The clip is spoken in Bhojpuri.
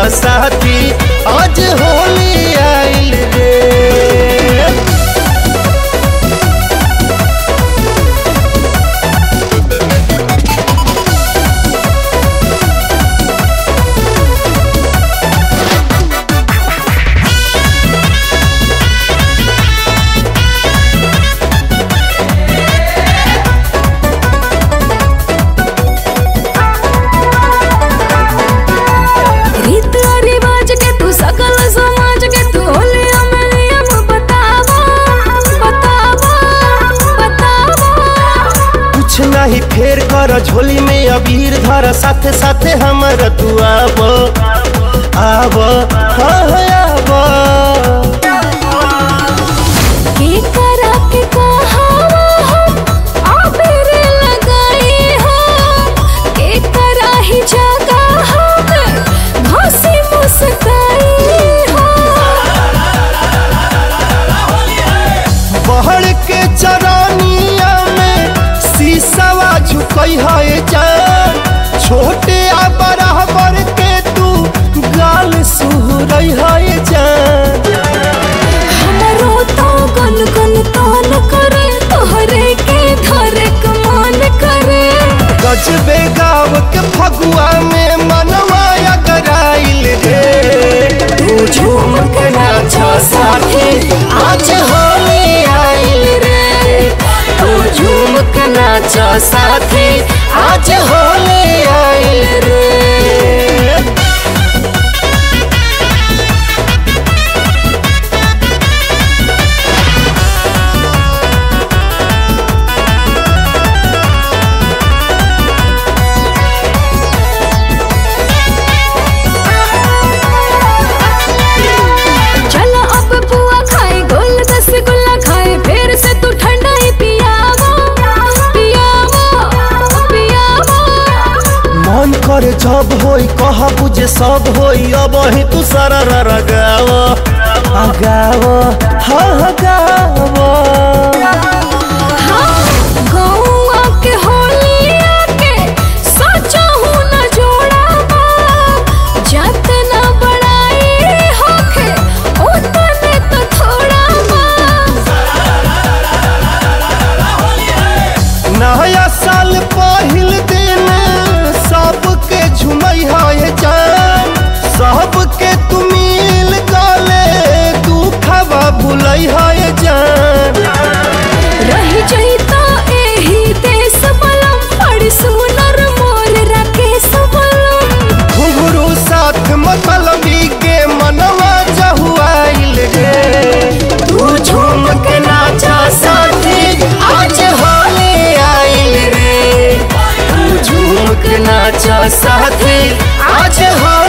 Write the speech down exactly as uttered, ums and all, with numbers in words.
साथी आज होली आइल रे। नहीं फेर कर झोली में अबीर धर साथे साथे हमर तू आब आब हाँ आब के करा के कहावा हम आबिर लगाई हम के करा ही जगह हम घसी मुस्काई हम बहड़ के चरानिया सवा झुकई है जान छोटे आ बराबर के तू गाल सुहरई है जान। हमरो तो गन गन तान करे तोहरे के धरे कमान करे गजबे गाँव के फगुआ में मनवा गराइल रे। तू झूम के नाचा साथी आज होली आइल रे। तू झूम के नाचा साथी आज होली आइल रे। चलो अब बुआ खाए गोल रसगुल्ला खाए फिर से तू ठंडा ही पियावो पियावो पियावो। मन करे जब होई कहा बुझे सब होई अब ही तू सारा रा गावो गावो हाँ गावो। हाँ गौआ के होली आके सचा हूँ न जोड़ावा जत न बड़ाई होके उतने तो थोड़ा नया साल पहिल दिन सबके झुमई है जान सबके तू मिल गले दुखवा भुलई है जान। रही जईता एही देश बलम बड़ी सुनर मोर राकेश बलम घुंघरू साथ मतलबी के मनवा जहुआइल रे। तू झूम के नाचा साथी आज होली आइल रे। तू झूम के नाचा साथी आज होली